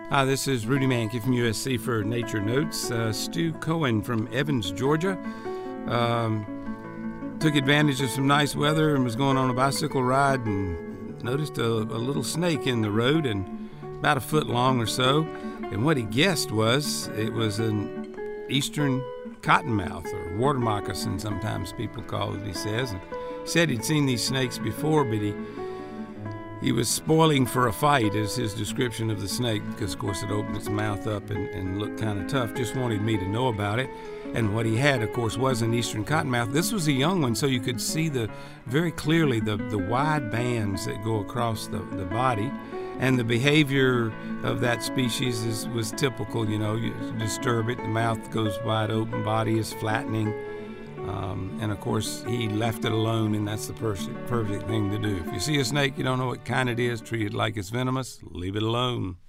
Hi, this is Rudy Mankey from USC for Nature Notes. Stu Cohen from Evans, Georgia, took advantage of some nice weather and was going on a bicycle ride and noticed a little snake in the road and about a foot long or so. And what he guessed was it was an eastern cottonmouth, or water moccasin sometimes people call it, he says. And he said he'd seen these snakes before, but he was spoiling for a fight, is his description of the snake, because, of course, it opened its mouth up and looked kind of tough. Just wanted me to know about it. And what he had, of course, was an eastern cottonmouth. This was a young one, so you could see very clearly the wide bands that go across the body. And the behavior of that species was typical. You disturb it, the mouth goes wide open, body is flattening. And of course, he left it alone, and that's the perfect thing to do. If you see a snake, you don't know what kind it is, treat it like it's venomous, leave it alone.